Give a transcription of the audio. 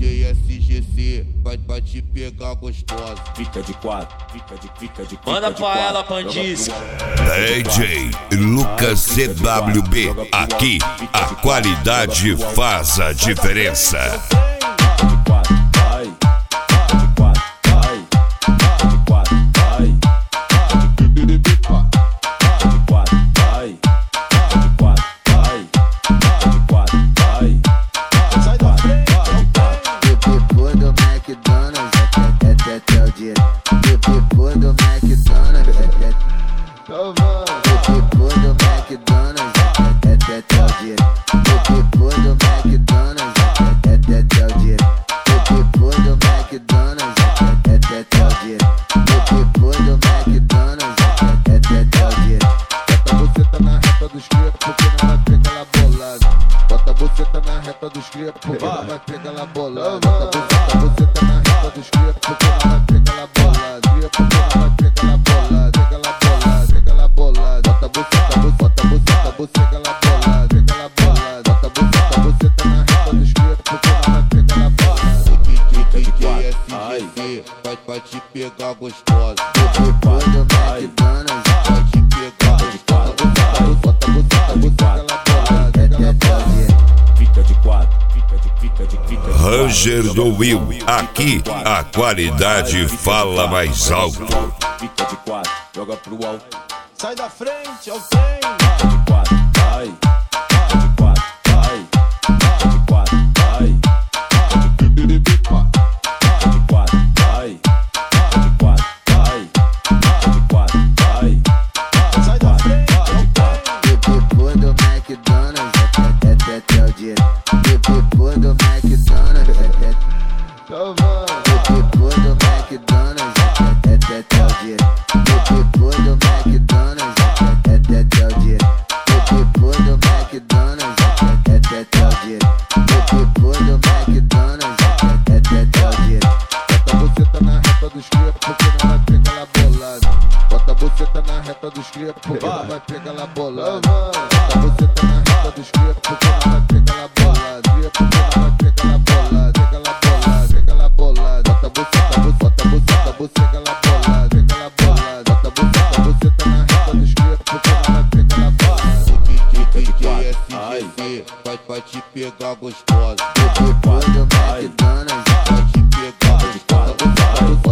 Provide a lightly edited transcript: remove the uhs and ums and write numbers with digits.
DJ SGC vai te pegar gostosa. Fica de quatro, fica de manda pra ela, Pandice. DJ Lucas CWB, aqui a qualidade faz a diferença. Dos cria, porque não vai pegar ela bolada. Bota você tá na reta dos cria, porque não vai pegar ela bolada. Cria, porque não vai pegar ela bolada. Pega ela bolada, pega ela bolada. Bota você tá ela bolada. Pega ela bolada. Bota você tá na reta dos cria, porque não vai pegar ela bolada. DJ SGC vai te pegar gostosa. Depois do McDonald's vai te pegar gostosa. Bota você tá ela bolada. Pega ela bolada. Ranger do Will, aqui a qualidade fala mais alto. Fica de quatro, joga pro alto. Sai da frente, é o trem. Fica de quatro, vai. Fica de quatro, vai. Fica de quatro, vai. Fica de quatro, vai. Fica de quatro, vai. Fica de quatro, vai. Sai da frente, é o trem. Depois do McDonald's até o dia. Depois do McDonald's depois do McDonald's até o dia. Depois do McDonald's até o dia. Depois do McDonald's até o dia. Depois do McDonald's até o dia. Bota você tá na reta dos cria, porque não vai pegar ela bolada. Bota você tá na reta dos cria, porque não vai pegar ela bolada. Bota você tá na reta dos cria, porque não vai pegar ela bolada. Cria, porque não vai pegar ela bolada. Pega ela bolada, pega ela bolada. Bota você ela bolada. Pega ela bolada. Bota você tá na reta dos cria, porque não vai pegar ela bolada. DJ SGC vai te pegar gostosa. Depois do McDonald's vai te pegar gostosa.